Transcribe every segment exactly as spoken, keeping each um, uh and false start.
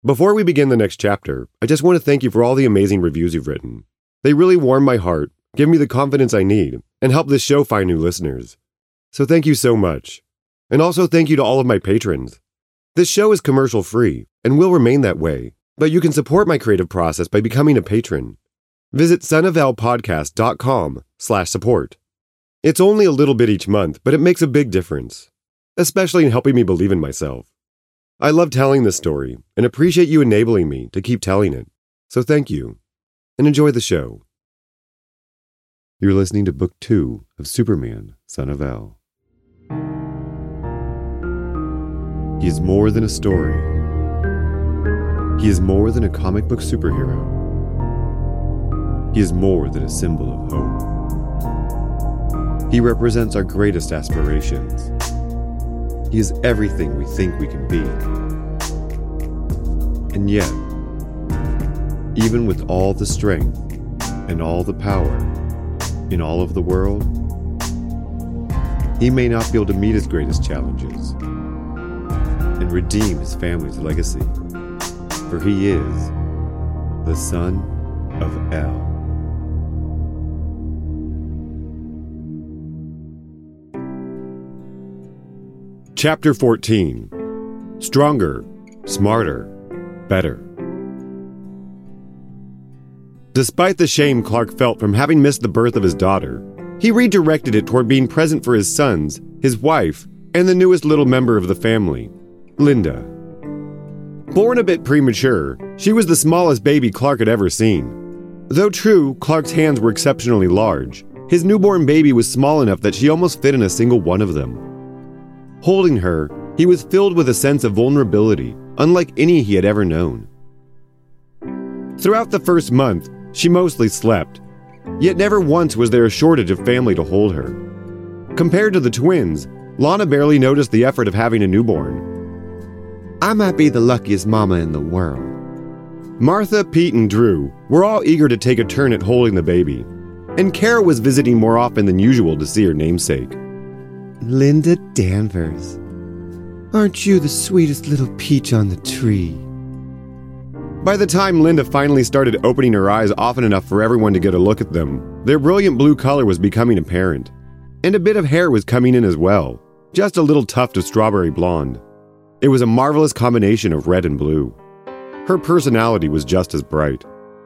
Before we begin the next chapter, I just want to thank you for all the amazing reviews you've written. They really warm my heart, give me the confidence I need, and help this show find new listeners. So thank you so much. And also thank you to all of my patrons. This show is commercial-free and will remain that way, but you can support my creative process by becoming a patron. Visit sonoflpodcast.com slash support. It's only a little bit each month, but it makes a big difference, especially in helping me believe in myself. I love telling this story and appreciate you enabling me to keep telling it. So thank you, and enjoy the show. You're listening to Book two of Superman, Son of El. He is more than a story. He is more than a comic book superhero. He is more than a symbol of hope. He represents our greatest aspirations. He is everything we think we can be. And yet, even with all the strength and all the power in all of the world, he may not be able to meet his greatest challenges and redeem his family's legacy, for he is the Son of El. Chapter fourteen. Stronger, Smarter, Better. Despite the shame Clark felt from having missed the birth of his daughter, he redirected it toward being present for his sons, his wife, and the newest little member of the family, Linda. Born a bit premature, she was the smallest baby Clark had ever seen. Though true, Clark's hands were exceptionally large, his newborn baby was small enough that she almost fit in a single one of them. Holding her, he was filled with a sense of vulnerability, unlike any he had ever known. Throughout the first month, she mostly slept, yet never once was there a shortage of family to hold her. Compared to the twins, Lana barely noticed the effort of having a newborn. I might be the luckiest mama in the world. Martha, Pete, and Drew were all eager to take a turn at holding the baby, and Kara was visiting more often than usual to see her namesake. Linda Danvers, aren't you the sweetest little peach on the tree? By the time Linda finally started opening her eyes often enough for everyone to get a look at them, their brilliant blue color was becoming apparent, and a bit of hair was coming in as well, just a little tuft of strawberry blonde. It was a marvelous combination of red and blue. Her personality was just as bright.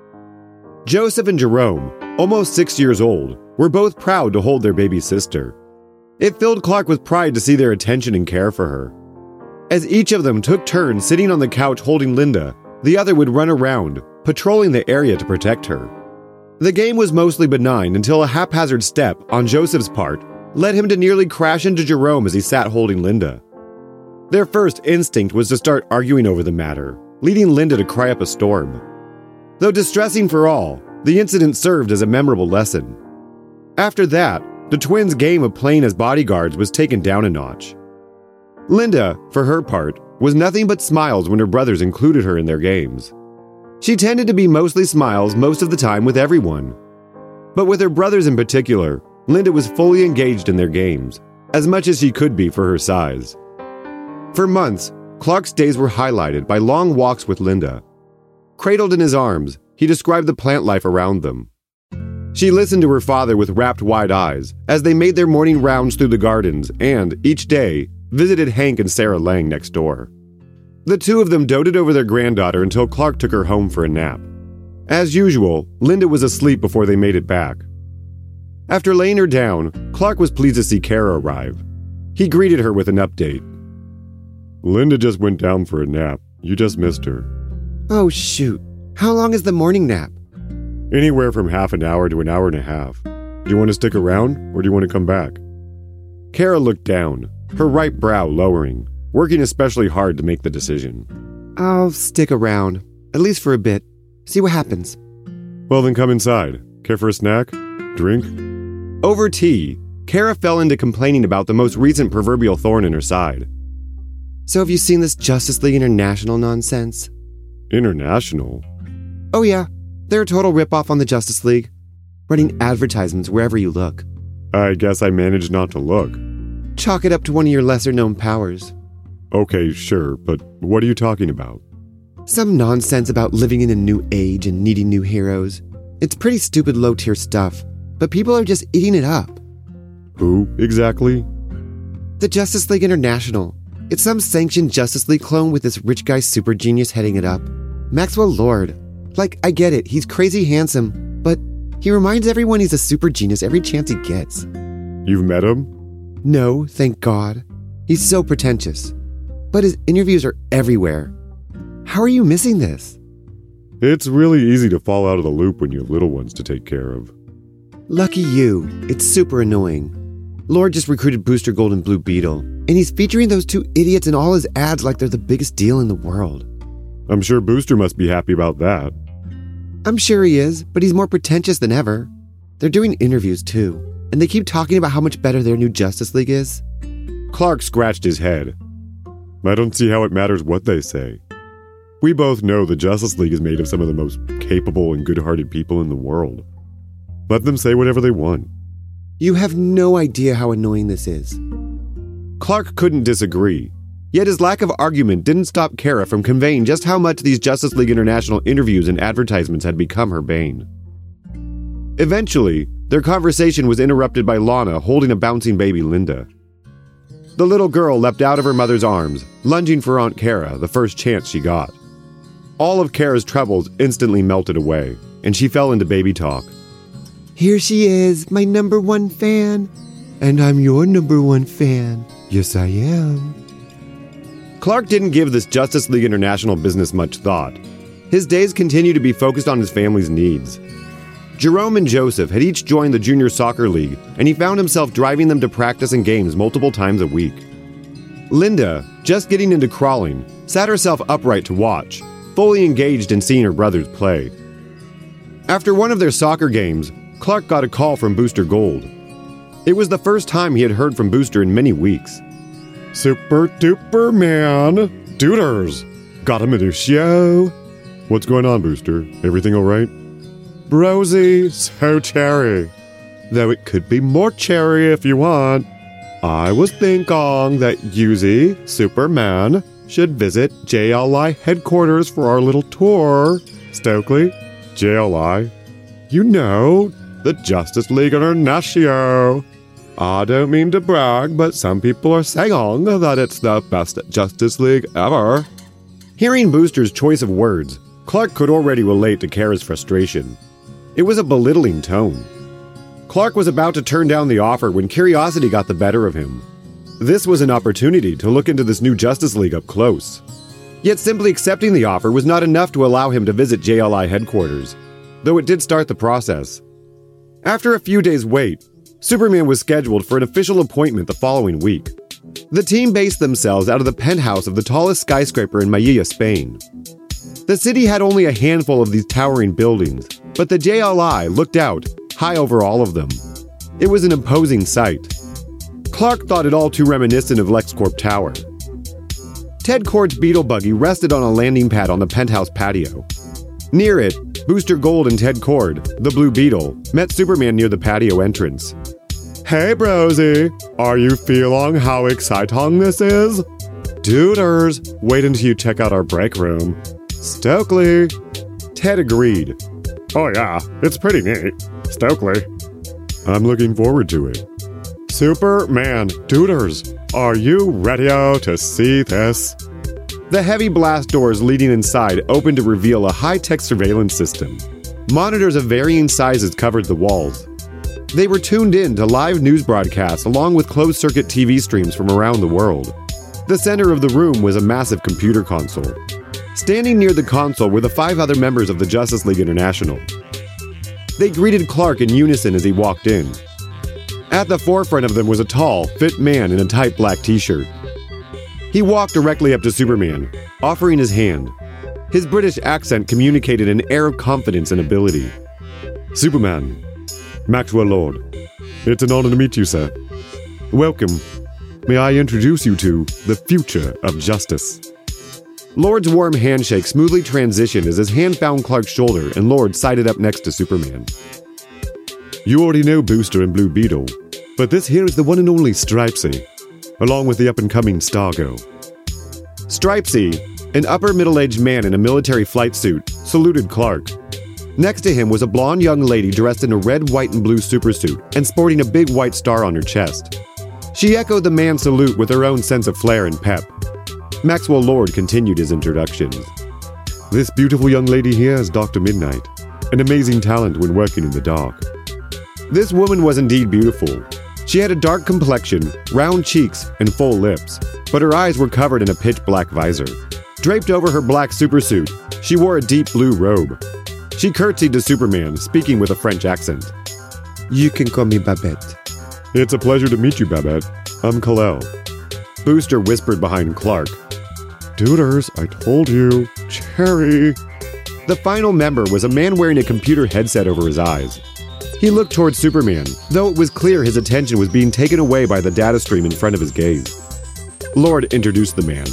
Joseph and Jerome, almost six years old, were both proud to hold their baby sister. It filled Clark with pride to see their attention and care for her. As each of them took turns sitting on the couch holding Linda, the other would run around, patrolling the area to protect her. The game was mostly benign until a haphazard step on Joseph's part led him to nearly crash into Jerome as he sat holding Linda. Their first instinct was to start arguing over the matter, leading Linda to cry up a storm. Though distressing for all, the incident served as a memorable lesson. After that, the twins' game of playing as bodyguards was taken down a notch. Linda, for her part, was nothing but smiles when her brothers included her in their games. She tended to be mostly smiles most of the time with everyone. But with her brothers in particular, Linda was fully engaged in their games, as much as she could be for her size. For months, Clark's days were highlighted by long walks with Linda. Cradled in his arms, he described the plant life around them. She listened to her father with rapt wide eyes as they made their morning rounds through the gardens and, each day, visited Hank and Sarah Lang next door. The two of them doted over their granddaughter until Clark took her home for a nap. As usual, Linda was asleep before they made it back. After laying her down, Clark was pleased to see Kara arrive. He greeted her with an update. Linda just went down for a nap. You just missed her. Oh, shoot. How long is the morning nap? Anywhere from half an hour to an hour and a half. Do you want to stick around, or do you want to come back? Kara looked down, her right brow lowering, working especially hard to make the decision. I'll stick around, at least for a bit. See what happens. Well, then come inside. Care for a snack? Drink? Over tea, Kara fell into complaining about the most recent proverbial thorn in her side. So have you seen this Justice League International nonsense? International? Oh yeah. They're a total ripoff on the Justice League, running advertisements wherever you look. I guess I managed not to look. Chalk it up to one of your lesser-known powers. Okay, sure, but what are you talking about? Some nonsense about living in a new age and needing new heroes. It's pretty stupid low-tier stuff, but people are just eating it up. Who, exactly? The Justice League International. It's some sanctioned Justice League clone with this rich guy super genius heading it up. Maxwell Lord. Like, I get it, he's crazy handsome, but he reminds everyone he's a super genius every chance he gets. You've met him? No, thank God. He's so pretentious. But his interviews are everywhere. How are you missing this? It's really easy to fall out of the loop when you have little ones to take care of. Lucky you. It's super annoying. Lord just recruited Booster Gold and Blue Beetle, and he's featuring those two idiots in all his ads like they're the biggest deal in the world. I'm sure Booster must be happy about that. I'm sure he is, but he's more pretentious than ever. They're doing interviews too, and they keep talking about how much better their new Justice League is. Clark scratched his head. I don't see how it matters what they say. We both know the Justice League is made of some of the most capable and good-hearted people in the world. Let them say whatever they want. You have no idea how annoying this is. Clark couldn't disagree. Yet his lack of argument didn't stop Kara from conveying just how much these Justice League International interviews and advertisements had become her bane. Eventually, their conversation was interrupted by Lana holding a bouncing baby Linda. The little girl leapt out of her mother's arms, lunging for Aunt Kara the first chance she got. All of Kara's troubles instantly melted away, and she fell into baby talk. Here she is, my number one fan. And I'm your number one fan. Yes, I am. Clark didn't give this Justice League International business much thought. His days continued to be focused on his family's needs. Jerome and Joseph had each joined the Junior Soccer League, and he found himself driving them to practice and games multiple times a week. Linda, just getting into crawling, sat herself upright to watch, fully engaged in seeing her brothers play. After one of their soccer games, Clark got a call from Booster Gold. It was the first time he had heard from Booster in many weeks. Super duper man, Duders, got him a new show. What's going on, Booster? Everything all right? Brosy, so cherry. Though it could be more cherry if you want. I was thinking that Yuzi, Superman, should visit J L I headquarters for our little tour. Stokely, J L I. You know, the Justice League International. I don't mean to brag, but some people are saying that it's the best Justice League ever. Hearing Booster's choice of words, Clark could already relate to Kara's frustration. It was a belittling tone. Clark was about to turn down the offer when curiosity got the better of him. This was an opportunity to look into this new Justice League up close. Yet simply accepting the offer was not enough to allow him to visit J L I headquarters, though it did start the process. After a few days' wait, Superman was scheduled for an official appointment the following week. The team based themselves out of the penthouse of the tallest skyscraper in Mailla, Spain. The city had only a handful of these towering buildings, but the J L I looked out, high over all of them. It was an imposing sight. Clark thought it all too reminiscent of LexCorp Tower. Ted Kord's Beetle buggy rested on a landing pad on the penthouse patio. Near it, Booster Gold and Ted Kord, the Blue Beetle, met Superman near the patio entrance. Hey, Brosy, are you feeling how exciting this is? Duders, wait until you check out our break room. Stokely. Ted agreed. Oh yeah, it's pretty neat. Stokely. I'm looking forward to it. Superman, Duders, are you ready to see this? The heavy blast doors leading inside opened to reveal a high-tech surveillance system. Monitors of varying sizes covered the walls. They were tuned in to live news broadcasts along with closed-circuit T V streams from around the world. The center of the room was a massive computer console. Standing near the console were the five other members of the Justice League International. They greeted Clark in unison as he walked in. At the forefront of them was a tall, fit man in a tight black t-shirt. He walked directly up to Superman, offering his hand. His British accent communicated an air of confidence and ability. Superman, Maxwell Lord, it's an honor to meet you, sir. Welcome. May I introduce you to the future of justice. Lord's warm handshake smoothly transitioned as his hand found Clark's shoulder and Lord sided up next to Superman. You already know Booster and Blue Beetle, but this here is the one and only Stripesy, along with the up-and-coming Stargo. Stripesy, an upper middle-aged man in a military flight suit, saluted Clark. Next to him was a blonde young lady dressed in a red, white, and blue supersuit and sporting a big white star on her chest. She echoed the man's salute with her own sense of flair and pep. Maxwell Lord continued his introductions. This beautiful young lady here is Doctor Midnight, an amazing talent when working in the dark. This woman was indeed beautiful. She had a dark complexion, round cheeks, and full lips, but her eyes were covered in a pitch-black visor. Draped over her black supersuit, she wore a deep blue robe. She curtsied to Superman, speaking with a French accent. You can call me Babette. It's a pleasure to meet you, Babette. I'm Kal-El. Booster whispered behind Clark. Duders, I told you. Cherry. The final member was a man wearing a computer headset over his eyes. He looked towards Superman, though it was clear his attention was being taken away by the data stream in front of his gaze. Lord introduced the man.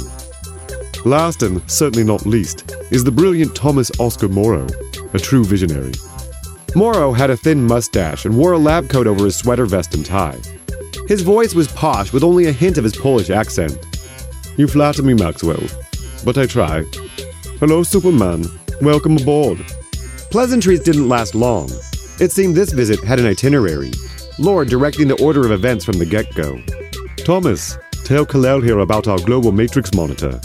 Last and certainly not least is the brilliant Thomas Oscar Morrow, a true visionary. Morrow had a thin mustache and wore a lab coat over his sweater vest and tie. His voice was posh with only a hint of his Polish accent. You flatter me, Maxwell, but I try. Hello, Superman. Welcome aboard. Pleasantries didn't last long. It seemed this visit had an itinerary, Lord directing the order of events from the get-go. Thomas, tell Kal-El here about our global matrix monitor.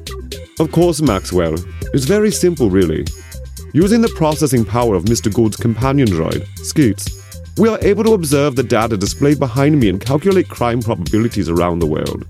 Of course, Maxwell. It's very simple, really. Using the processing power of Mister Gould's companion droid, Skeets, we are able to observe the data displayed behind me and calculate crime probabilities around the world.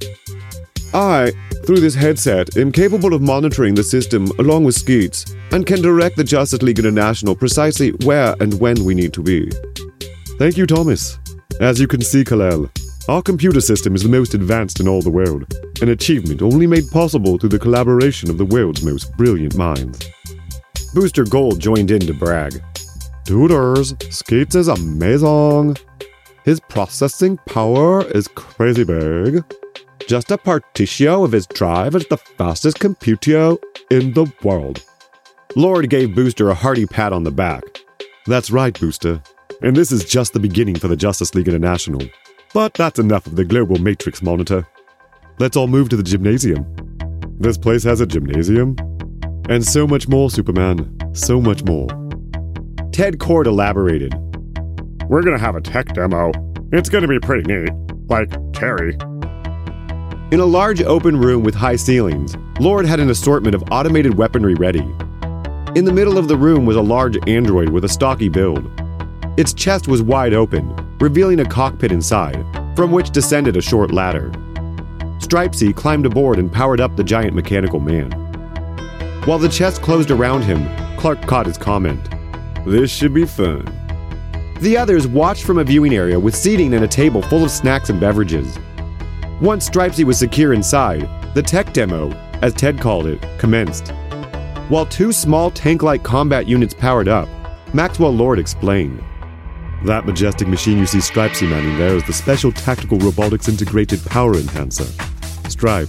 I, through this headset, am capable of monitoring the system along with Skeets and can direct the Justice League International precisely where and when we need to be. Thank you, Thomas. As you can see, Kal-El, our computer system is the most advanced in all the world, an achievement only made possible through the collaboration of the world's most brilliant minds. Booster Gold joined in to brag. Duders, Skeets is amazing. His processing power is crazy big. Just a partitio of his drive is the fastest computio in the world. Lord gave Booster a hearty pat on the back. That's right, Booster. And this is just the beginning for the Justice League International. But that's enough of the global matrix monitor. Let's all move to the gymnasium. This place has a gymnasium? And so much more, Superman. So much more. Ted Kord elaborated. We're gonna have a tech demo. It's gonna be pretty neat. Like Terry. In a large open room with high ceilings, Lord had an assortment of automated weaponry ready. In the middle of the room was a large android with a stocky build. Its chest was wide open, revealing a cockpit inside, from which descended a short ladder. Stripesy climbed aboard and powered up the giant mechanical man. While the chest closed around him, Clark caught his comment. This should be fun. The others watched from a viewing area with seating and a table full of snacks and beverages. Once Stripesy was secure inside, the tech demo, as Ted called it, commenced. While two small tank-like combat units powered up, Maxwell Lord explained. That majestic machine you see Stripesy manning there is the Special Tactical Robotics Integrated Power Enhancer, Stripe.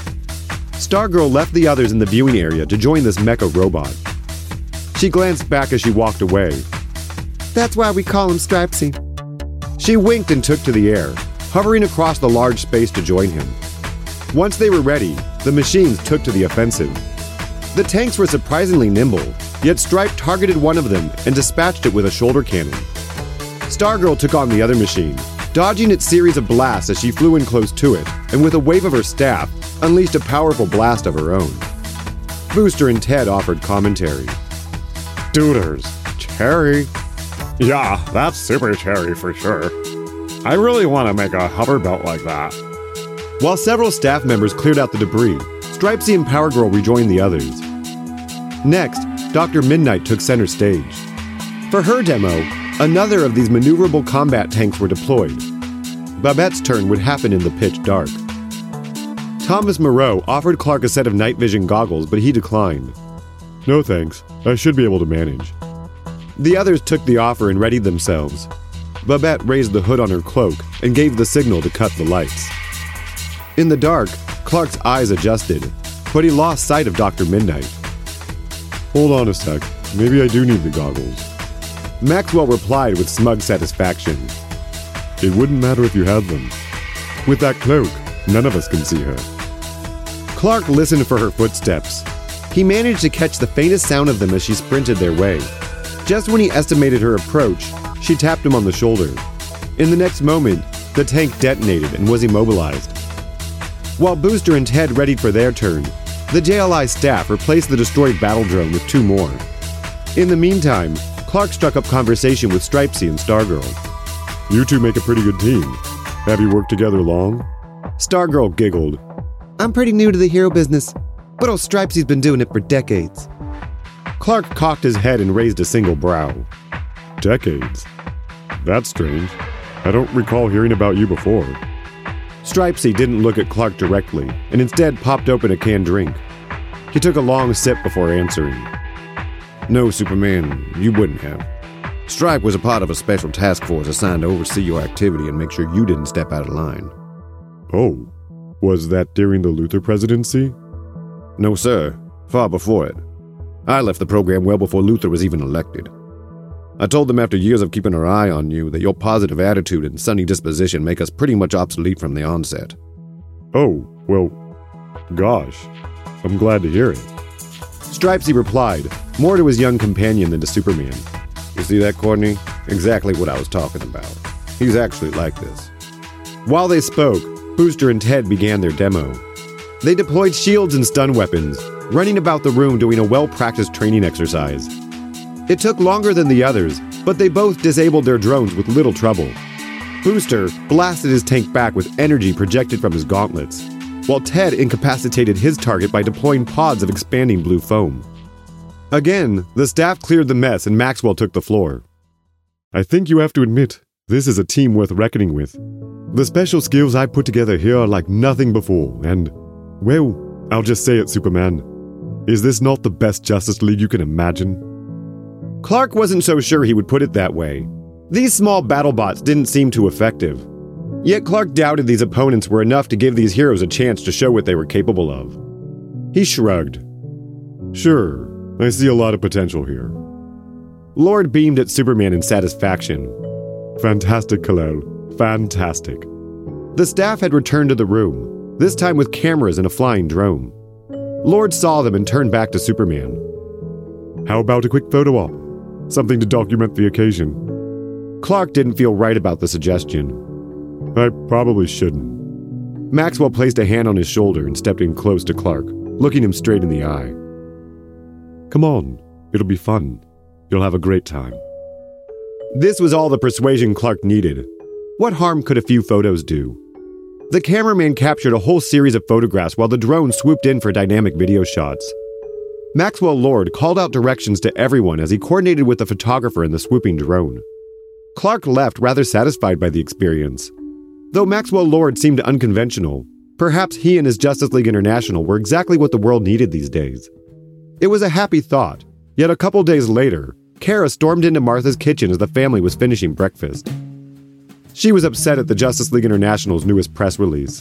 Stargirl left the others in the viewing area to join this mecha robot. She glanced back as she walked away. That's why we call him Stripesy. She winked and took to the air, hovering across the large space to join him. Once they were ready, the machines took to the offensive. The tanks were surprisingly nimble, yet Stripe targeted one of them and dispatched it with a shoulder cannon. Stargirl took on the other machine, dodging its series of blasts as she flew in close to it, and with a wave of her staff, unleashed a powerful blast of her own. Booster and Ted offered commentary. Duders, Cherry. Yeah, that's super Cherry for sure. I really want to make a hover belt like that. While several staff members cleared out the debris, Stripesy and Power Girl rejoined the others. Next, Doctor Midnight took center stage. For her demo, another of these maneuverable combat tanks were deployed. Babette's turn would happen in the pitch dark. Thomas Moreau offered Clark a set of night vision goggles, but he declined. No thanks, I should be able to manage. The others took the offer and readied themselves. Babette raised the hood on her cloak and gave the signal to cut the lights. In the dark, Clark's eyes adjusted, but he lost sight of Doctor Midnight. Hold on a sec, maybe I do need the goggles. Maxwell replied with smug satisfaction. It wouldn't matter if you had them. With that cloak, none of us can see her. Clark listened for her footsteps. He managed to catch the faintest sound of them as she sprinted their way. Just when he estimated her approach, she tapped him on the shoulder. In the next moment, the tank detonated and was immobilized. While Booster and Ted readied for their turn, the J L I staff replaced the destroyed battle drone with two more. In the meantime, Clark struck up conversation with Stripesy and Stargirl. "You two make a pretty good team. Have you worked together long?" Stargirl giggled. "I'm pretty new to the hero business, but old Stripesy's been doing it for decades." Clark cocked his head and raised a single brow. "Decades? That's strange. I don't recall hearing about you before." Stripesy didn't look at Clark directly, and instead popped open a canned drink. He took a long sip before answering. "No, Superman, you wouldn't have. Stripe was a part of a special task force assigned to oversee your activity and make sure you didn't step out of line." "Oh, was that during the Luthor presidency?" "No, sir. Far before it. I left the program well before Luthor was even elected. I told them after years of keeping our eye on you that your positive attitude and sunny disposition make us pretty much obsolete from the onset." "Oh, well, gosh, I'm glad to hear it." Stripesy replied, more to his young companion than to Superman. "You see that, Courtney? Exactly what I was talking about. He's actually like this." While they spoke, Booster and Ted began their demo. They deployed shields and stun weapons, running about the room doing a well-practiced training exercise. It took longer than the others, but they both disabled their drones with little trouble. Booster blasted his tank back with energy projected from his gauntlets, while Ted incapacitated his target by deploying pods of expanding blue foam. Again, the staff cleared the mess and Maxwell took the floor. "I think you have to admit, this is a team worth reckoning with. The special skills I put together here are like nothing before, and, well, I'll just say it, Superman. Is this not the best Justice League you can imagine?" Clark wasn't so sure he would put it that way. These small BattleBots didn't seem too effective. Yet Clark doubted these opponents were enough to give these heroes a chance to show what they were capable of. He shrugged. "Sure, I see a lot of potential here." Lord beamed at Superman in satisfaction. "Fantastic, Kal-El. Fantastic." The staff had returned to the room, this time with cameras and a flying drone. Lord saw them and turned back to Superman. "How about a quick photo op? Something to document the occasion." Clark didn't feel right about the suggestion. "I probably shouldn't." Maxwell placed a hand on his shoulder and stepped in close to Clark, looking him straight in the eye. "Come on, it'll be fun. You'll have a great time." This was all the persuasion Clark needed. What harm could a few photos do? The cameraman captured a whole series of photographs while the drone swooped in for dynamic video shots. Maxwell Lord called out directions to everyone as he coordinated with the photographer and the swooping drone. Clark left rather satisfied by the experience. Though Maxwell Lord seemed unconventional, perhaps he and his Justice League International were exactly what the world needed these days. It was a happy thought, yet a couple days later, Kara stormed into Martha's kitchen as the family was finishing breakfast. She was upset at the Justice League International's newest press release.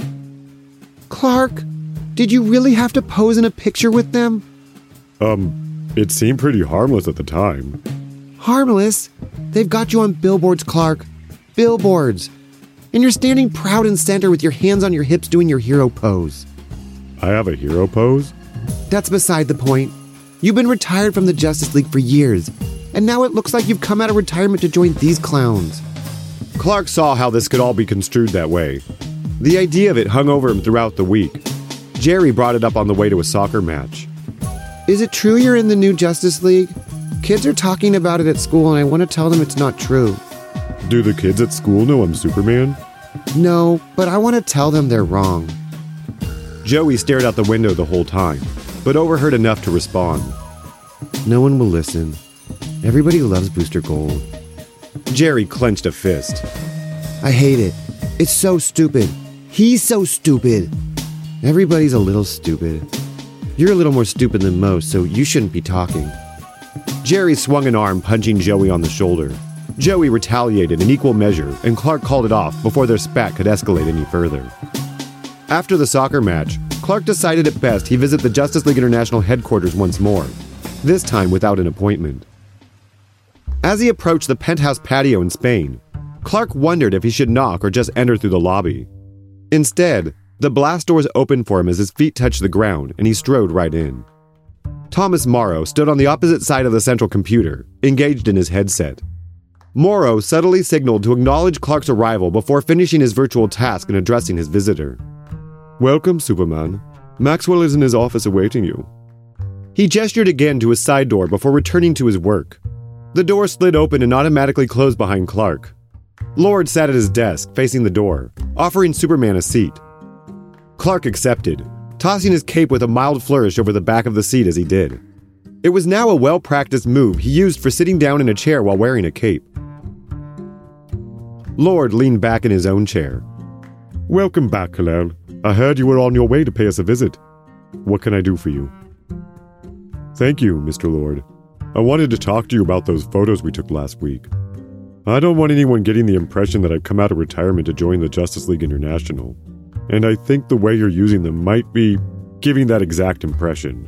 "Clark, did you really have to pose in a picture with them?" Um, it seemed pretty harmless at the time." "Harmless? They've got you on billboards, Clark. Billboards. And you're standing proud and center with your hands on your hips doing your hero pose." "I have a hero pose?" "That's beside the point. You've been retired from the Justice League for years, and now it looks like you've come out of retirement to join these clowns." Clark saw how this could all be construed that way. The idea of it hung over him throughout the week. Jerry brought it up on the way to a soccer match. "Is it true you're in the new Justice League? Kids are talking about it at school and I want to tell them it's not true." "Do the kids at school know I'm Superman?" "No, but I want to tell them they're wrong." Joey stared out the window the whole time, but overheard enough to respond. "No one will listen. Everybody loves Booster Gold." Jerry clenched a fist. "I hate it. It's so stupid. He's so stupid. Everybody's a little stupid. You're a little more stupid than most, so you shouldn't be talking." Jerry swung an arm, punching Joey on the shoulder. Joey retaliated in equal measure, and Clark called it off before their spat could escalate any further. After the soccer match, Clark decided it best he visit the Justice League International headquarters once more, this time without an appointment. As he approached the penthouse patio in Spain, Clark wondered if he should knock or just enter through the lobby. Instead, The blast doors opened for him as his feet touched the ground, and he strode right in. Thomas Morrow stood on the opposite side of the central computer, engaged in his headset. Morrow subtly signaled to acknowledge Clark's arrival before finishing his virtual task and addressing his visitor. "Welcome, Superman. Maxwell is in his office awaiting you." He gestured again to his side door before returning to his work. The door slid open and automatically closed behind Clark. Lord sat at his desk, facing the door, offering Superman a seat. Clark accepted, tossing his cape with a mild flourish over the back of the seat as he did. It was now a well-practiced move he used for sitting down in a chair while wearing a cape. Lord leaned back in his own chair. "Welcome back, Kal-El. I heard you were on your way to pay us a visit. What can I do for you?" "Thank you, Mister Lord. I wanted to talk to you about those photos we took last week. I don't want anyone getting the impression that I've come out of retirement to join the Justice League International, and I think the way you're using them might be giving that exact impression."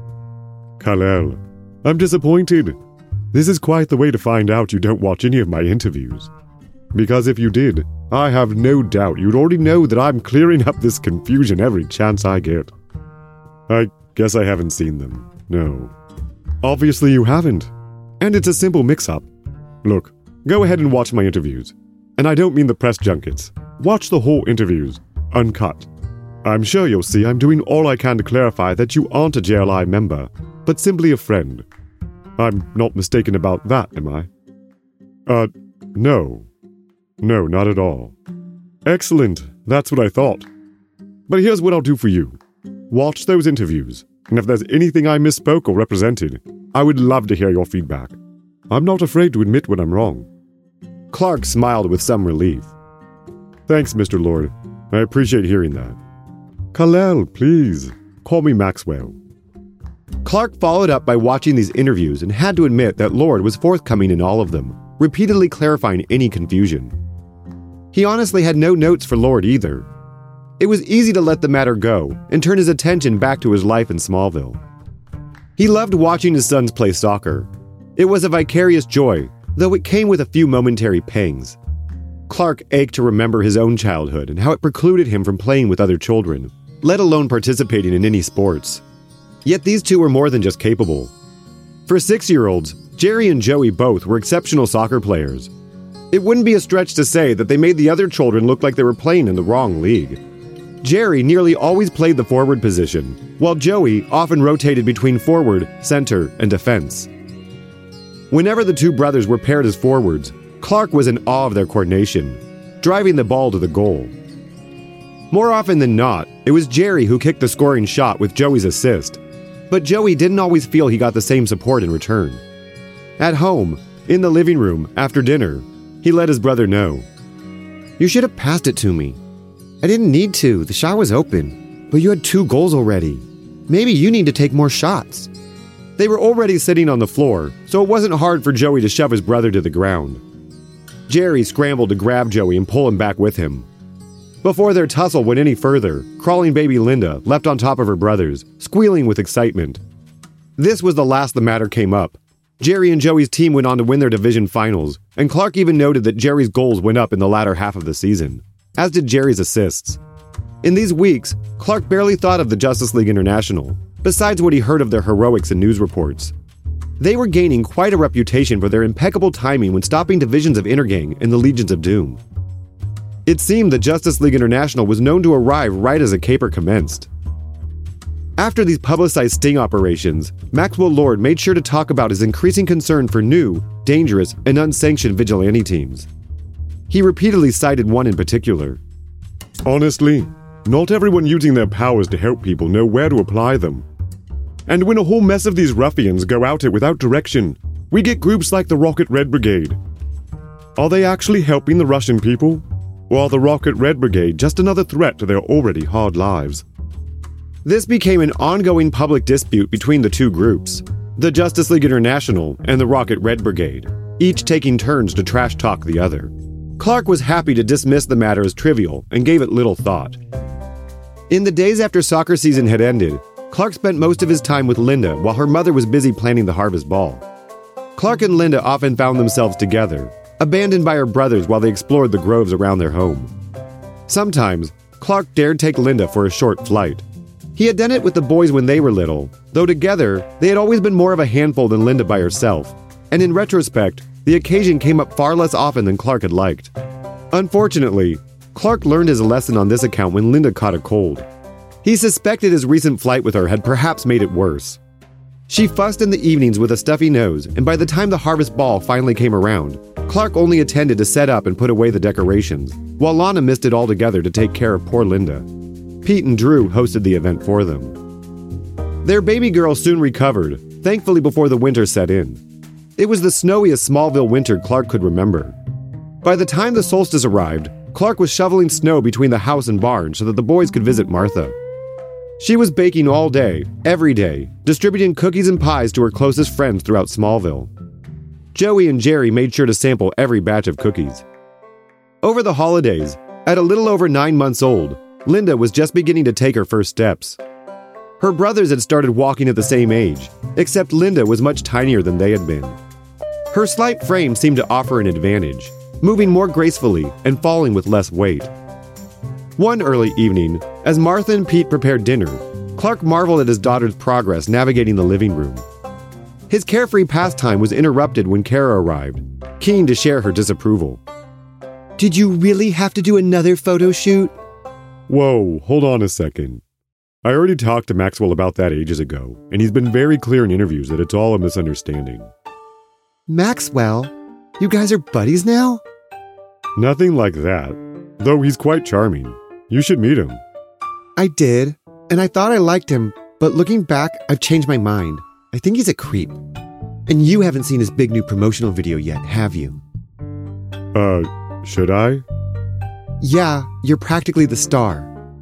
"Kal-El, I'm disappointed. This is quite the way to find out you don't watch any of my interviews. Because if you did, I have no doubt you'd already know that I'm clearing up this confusion every chance I get." "I guess I haven't seen them, no." "Obviously you haven't. And it's a simple mix-up. Look, go ahead and watch my interviews. And I don't mean the press junkets. Watch the whole interviews, uncut. I'm sure you'll see I'm doing all I can to clarify that you aren't a J L I member, but simply a friend. I'm not mistaken about that, am I?" Uh, no. No, not at all." "Excellent, that's what I thought. But here's what I'll do for you. Watch those interviews, and if there's anything I misspoke or represented, I would love to hear your feedback. I'm not afraid to admit when I'm wrong." Clark smiled with some relief. "Thanks, Mister Lord. I appreciate hearing that. Kal-El, please, call me Maxwell." Clark followed up by watching these interviews and had to admit that Lord was forthcoming in all of them, repeatedly clarifying any confusion. He honestly had no notes for Lord either. It was easy to let the matter go and turn his attention back to his life in Smallville. He loved watching his sons play soccer. It was a vicarious joy, though it came with a few momentary pangs. Clark ached to remember his own childhood and how it precluded him from playing with other children, let alone participating in any sports. Yet these two were more than just capable. For six-year-olds, Jerry and Joey both were exceptional soccer players. It wouldn't be a stretch to say that they made the other children look like they were playing in the wrong league. Jerry nearly always played the forward position, while Joey often rotated between forward, center, and defense. Whenever the two brothers were paired as forwards, Clark was in awe of their coordination, driving the ball to the goal. More often than not, it was Jerry who kicked the scoring shot with Joey's assist, but Joey didn't always feel he got the same support in return. At home, in the living room, after dinner, he let his brother know. "You should have passed it to me. I didn't need to, the shot was open, but you had two goals already. Maybe you need to take more shots." They were already sitting on the floor, so it wasn't hard for Joey to shove his brother to the ground. Jerry scrambled to grab Joey and pull him back with him. Before their tussle went any further, crawling baby Linda leapt on top of her brothers, squealing with excitement. This was the last the matter came up. Jerry and Joey's team went on to win their division finals, and Clark even noted that Jerry's goals went up in the latter half of the season, as did Jerry's assists. In these weeks, Clark barely thought of the Justice League International, besides what he heard of their heroics in news reports. They were gaining quite a reputation for their impeccable timing when stopping divisions of Intergang and the Legions of Doom. It seemed the Justice League International was known to arrive right as a caper commenced. After these publicized sting operations, Maxwell Lord made sure to talk about his increasing concern for new, dangerous, and unsanctioned vigilante teams. He repeatedly cited one in particular. "Honestly, not everyone using their powers to help people know where to apply them. And when a whole mess of these ruffians go out it without direction, we get groups like the Rocket Red Brigade. Are they actually helping the Russian people? Or are the Rocket Red Brigade just another threat to their already hard lives?" This became an ongoing public dispute between the two groups, the Justice League International and the Rocket Red Brigade, each taking turns to trash talk the other. Clark was happy to dismiss the matter as trivial and gave it little thought. In the days after soccer season had ended, Clark spent most of his time with Linda while her mother was busy planning the harvest ball. Clark and Linda often found themselves together, abandoned by her brothers while they explored the groves around their home. Sometimes, Clark dared take Linda for a short flight. He had done it with the boys when they were little, though together they had always been more of a handful than Linda by herself, and in retrospect, the occasion came up far less often than Clark had liked. Unfortunately, Clark learned his lesson on this account when Linda caught a cold. He suspected his recent flight with her had perhaps made it worse. She fussed in the evenings with a stuffy nose, and by the time the harvest ball finally came around, Clark only attended to set up and put away the decorations, while Lana missed it altogether to take care of poor Linda. Pete and Drew hosted the event for them. Their baby girl soon recovered, thankfully before the winter set in. It was the snowiest Smallville winter Clark could remember. By the time the solstice arrived, Clark was shoveling snow between the house and barn so that the boys could visit Martha. She was baking all day, every day, distributing cookies and pies to her closest friends throughout Smallville. Joey and Jerry made sure to sample every batch of cookies. Over the holidays, at a little over nine months old, Linda was just beginning to take her first steps. Her brothers had started walking at the same age, except Linda was much tinier than they had been. Her slight frame seemed to offer an advantage, moving more gracefully and falling with less weight. One early evening, as Martha and Pete prepared dinner, Clark marveled at his daughter's progress navigating the living room. His carefree pastime was interrupted when Kara arrived, keen to share her disapproval. Did you really have to do another photo shoot? Whoa, hold on a second. I already talked to Maxwell about that ages ago, and he's been very clear in interviews that it's all a misunderstanding. Maxwell? You guys are buddies now? Nothing like that, though he's quite charming. You should meet him. I did, and I thought I liked him, but looking back, I've changed my mind. I think he's a creep. And you haven't seen his big new promotional video yet, have you? Uh, should I? Yeah, you're practically the star.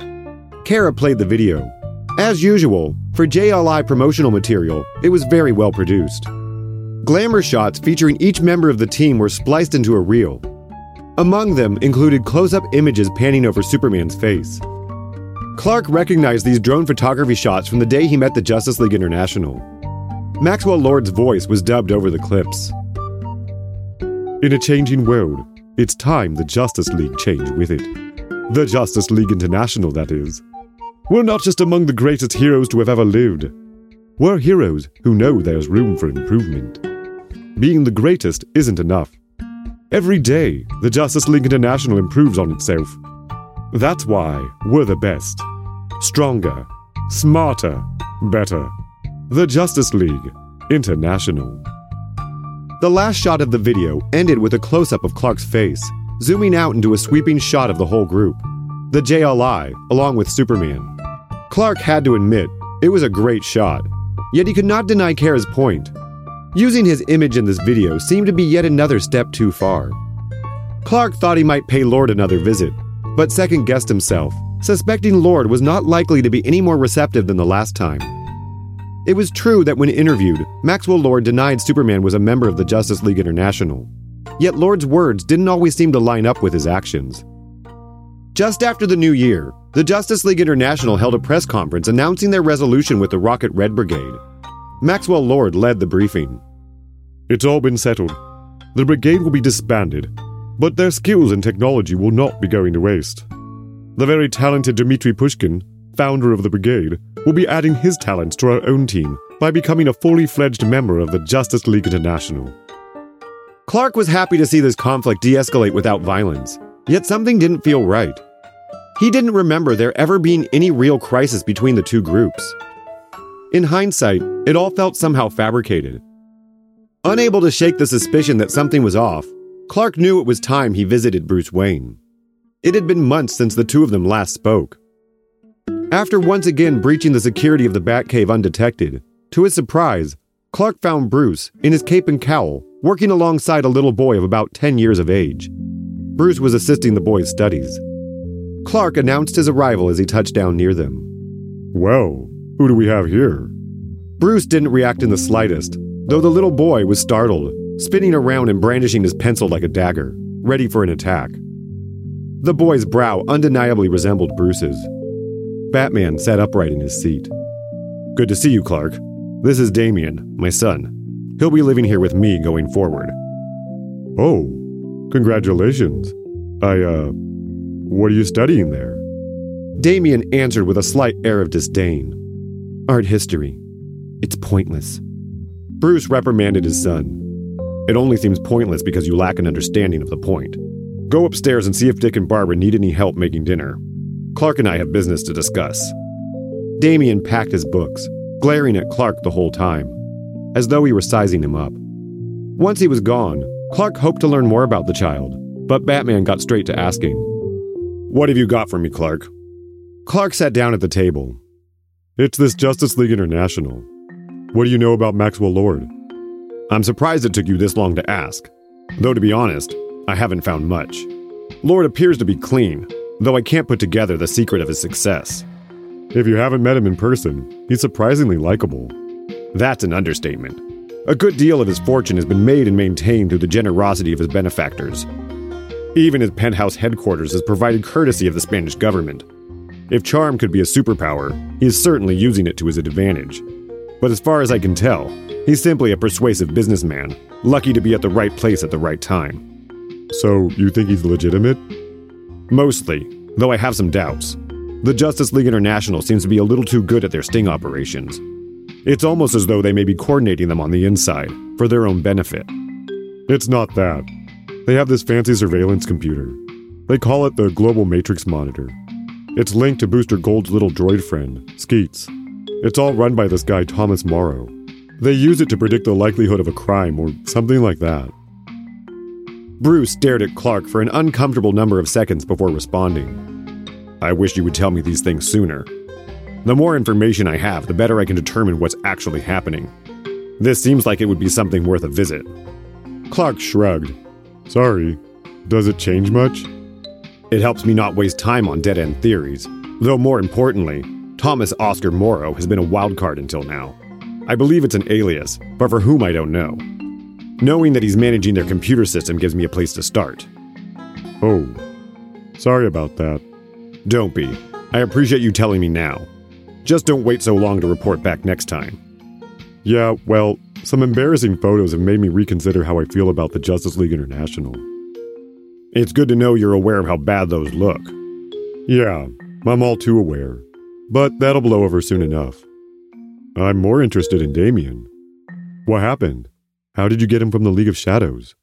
Kara played the video. As usual, for J L I promotional material, it was very well produced. Glamour shots featuring each member of the team were spliced into a reel. Among them included close-up images panning over Superman's face. Clark recognized these drone photography shots from the day he met the Justice League International. Maxwell Lord's voice was dubbed over the clips. In a changing world, it's time the Justice League changed with it. The Justice League International, that is. We're not just among the greatest heroes to have ever lived. We're heroes who know there's room for improvement. Being the greatest isn't enough. Every day, the Justice League International improves on itself. That's why we're the best. Stronger, smarter, better. The Justice League International. The last shot of the video ended with a close-up of Clark's face, zooming out into a sweeping shot of the whole group. The J L I, along with Superman. Clark had to admit, it was a great shot. Yet he could not deny Kara's point. Using his image in this video seemed to be yet another step too far. Clark thought he might pay Lord another visit, but second-guessed himself, suspecting Lord was not likely to be any more receptive than the last time. It was true that when interviewed, Maxwell Lord denied Superman was a member of the Justice League International. Yet Lord's words didn't always seem to line up with his actions. Just after the new year, the Justice League International held a press conference announcing their resolution with the Rocket Red Brigade. Maxwell Lord led the briefing. It's all been settled. The brigade will be disbanded, but their skills and technology will not be going to waste. The very talented Dmitry Pushkin, founder of the brigade, will be adding his talents to our own team by becoming a fully fledged member of the Justice League International. Clark was happy to see this conflict de-escalate without violence, yet something didn't feel right. He didn't remember there ever being any real crisis between the two groups. In hindsight, it all felt somehow fabricated. Unable to shake the suspicion that something was off, Clark knew it was time he visited Bruce Wayne. It had been months since the two of them last spoke. After once again breaching the security of the Batcave undetected, to his surprise, Clark found Bruce, in his cape and cowl, working alongside a little boy of about ten years of age. Bruce was assisting the boy's studies. Clark announced his arrival as he touched down near them. Well, who do we have here? Bruce didn't react in the slightest, though the little boy was startled, spinning around and brandishing his pencil like a dagger, ready for an attack. The boy's brow undeniably resembled Bruce's. Batman sat upright in his seat. Good to see you, Clark. This is Damian, my son. He'll be living here with me going forward. Oh, congratulations. I, uh, what are you studying there? Damien answered with a slight air of disdain. Art history. It's pointless. Bruce reprimanded his son. It only seems pointless because you lack an understanding of the point. Go upstairs and see if Dick and Barbara need any help making dinner. Clark and I have business to discuss. Damien packed his books, glaring at Clark the whole time, as though he were sizing him up. Once he was gone, Clark hoped to learn more about the child, but Batman got straight to asking. What have you got for me, Clark? Clark sat down at the table. It's this Justice League International. What do you know about Maxwell Lord? I'm surprised it took you this long to ask. Though to be honest, I haven't found much. Lord appears to be clean, though I can't put together the secret of his success. If you haven't met him in person, he's surprisingly likable. That's an understatement. A good deal of his fortune has been made and maintained through the generosity of his benefactors. Even his penthouse headquarters is provided courtesy of the Spanish government. If charm could be a superpower, he is certainly using it to his advantage. But as far as I can tell, he's simply a persuasive businessman, lucky to be at the right place at the right time. So, you think he's legitimate? Mostly, though I have some doubts. The Justice League International seems to be a little too good at their sting operations. It's almost as though they may be coordinating them on the inside, for their own benefit. It's not that. They have this fancy surveillance computer. They call it the Global Matrix Monitor. It's linked to Booster Gold's little droid friend, Skeets. It's all run by this guy Thomas Morrow. They use it to predict the likelihood of a crime or something like that. Bruce stared at Clark for an uncomfortable number of seconds before responding. I wish you would tell me these things sooner. The more information I have, the better I can determine what's actually happening. This seems like it would be something worth a visit. Clark shrugged. Sorry. Does it change much? It helps me not waste time on dead-end theories, though more importantly, Thomas Oscar Morrow has been a wild card until now. I believe it's an alias, but for whom I don't know. Knowing that he's managing their computer system gives me a place to start. Oh, sorry about that. Don't be. I appreciate you telling me now. Just don't wait so long to report back next time. Yeah, well, some embarrassing photos have made me reconsider how I feel about the Justice League International. It's good to know you're aware of how bad those look. Yeah, I'm all too aware. But that'll blow over soon enough. I'm more interested in Damien. What happened? How did you get him from the League of Shadows?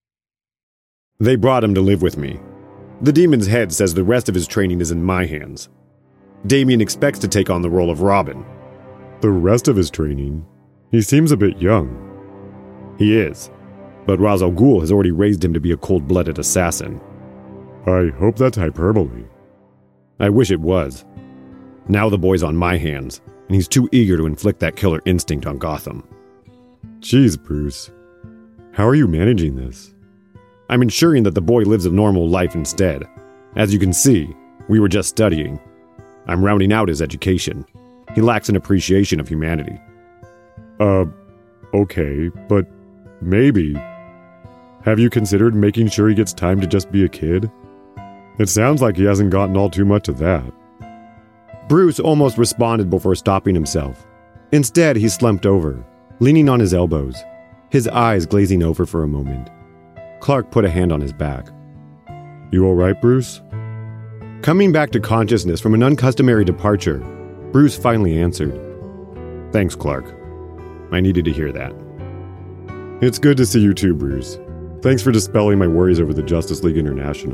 They brought him to live with me. The Demon's Head says the rest of his training is in my hands. Damien expects to take on the role of Robin. The rest of his training? He seems a bit young. He is, but Ra's al Ghul has already raised him to be a cold-blooded assassin. I hope that's hyperbole. I wish it was. Now the boy's on my hands, and he's too eager to inflict that killer instinct on Gotham. Jeez, Bruce. How are you managing this? I'm ensuring that the boy lives a normal life instead. As you can see, we were just studying. I'm rounding out his education. He lacks an appreciation of humanity. Uh, okay, but maybe. Have you considered making sure he gets time to just be a kid? It sounds like he hasn't gotten all too much of that. Bruce almost responded before stopping himself. Instead, he slumped over, leaning on his elbows, his eyes glazing over for a moment. Clark put a hand on his back. You all right, Bruce? Coming back to consciousness from an uncustomary departure, Bruce finally answered. Thanks, Clark. I needed to hear that. It's good to see you too, Bruce. Thanks for dispelling my worries over the Justice League International.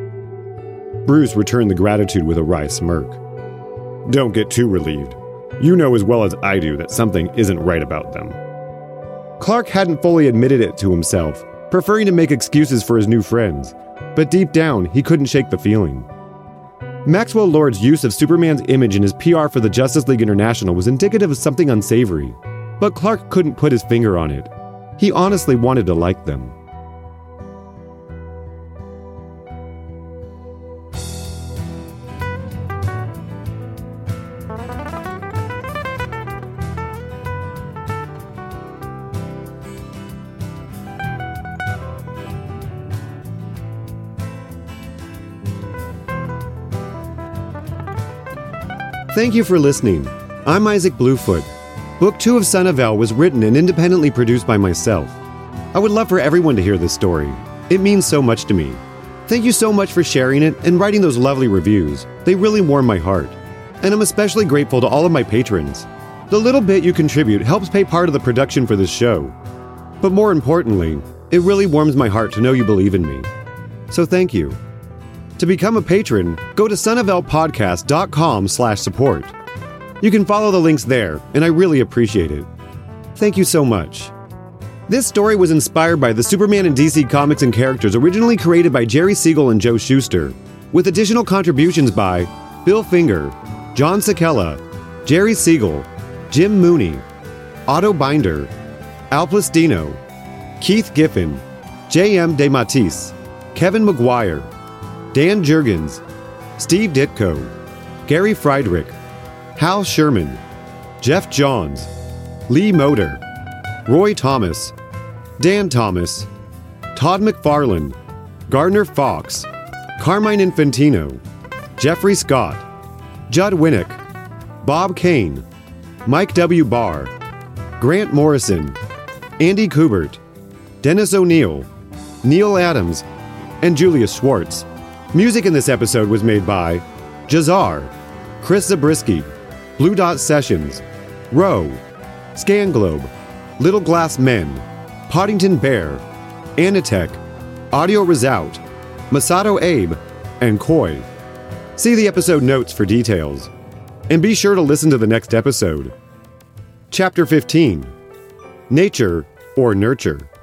Bruce returned the gratitude with a wry smirk. Don't get too relieved. You know as well as I do that something isn't right about them. Clark hadn't fully admitted it to himself, preferring to make excuses for his new friends, but deep down, he couldn't shake the feeling. Maxwell Lord's use of Superman's image in his P R for the Justice League International was indicative of something unsavory, but Clark couldn't put his finger on it. He honestly wanted to like them. Thank you for listening. I'm Isaac Bluefoot. Book two of Son of El was written and independently produced by myself. I would love for everyone to hear this story. It means so much to me. Thank you so much for sharing it and writing those lovely reviews. They really warm my heart. And I'm especially grateful to all of my patrons. The little bit you contribute helps pay part of the production for this show. But more importantly, it really warms my heart to know you believe in me. So thank you. To become a patron, go to sonoflpodcast.com slash support. You can follow the links there, and I really appreciate it. Thank you so much. This story was inspired by the Superman and D C comics and characters originally created by Jerry Siegel and Joe Shuster, with additional contributions by Bill Finger, John Sakella, Jerry Siegel, Jim Mooney, Otto Binder, Al Plastino, Keith Giffen, J M DeMatteis, Kevin McGuire, Dan Jurgens, Steve Ditko, Gary Friedrich, Hal Sherman, Jeff Johns, Lee Motor, Roy Thomas, Dan Thomas, Todd McFarlane, Gardner Fox, Carmine Infantino, Jeffrey Scott, Judd Winnick, Bob Kane, Mike W. Barr, Grant Morrison, Andy Kubert, Dennis O'Neill, Neil Adams, and Julius Schwartz. Music in this episode was made by Jazar, Chris Zabriskie, Blue Dot Sessions, Roe, Scan Globe, Little Glass Men, Poddington Bear, Anatech, Audio Resout, Masato Abe, and Koi. See the episode notes for details. And be sure to listen to the next episode. Chapter fifteen. Nature or Nurture.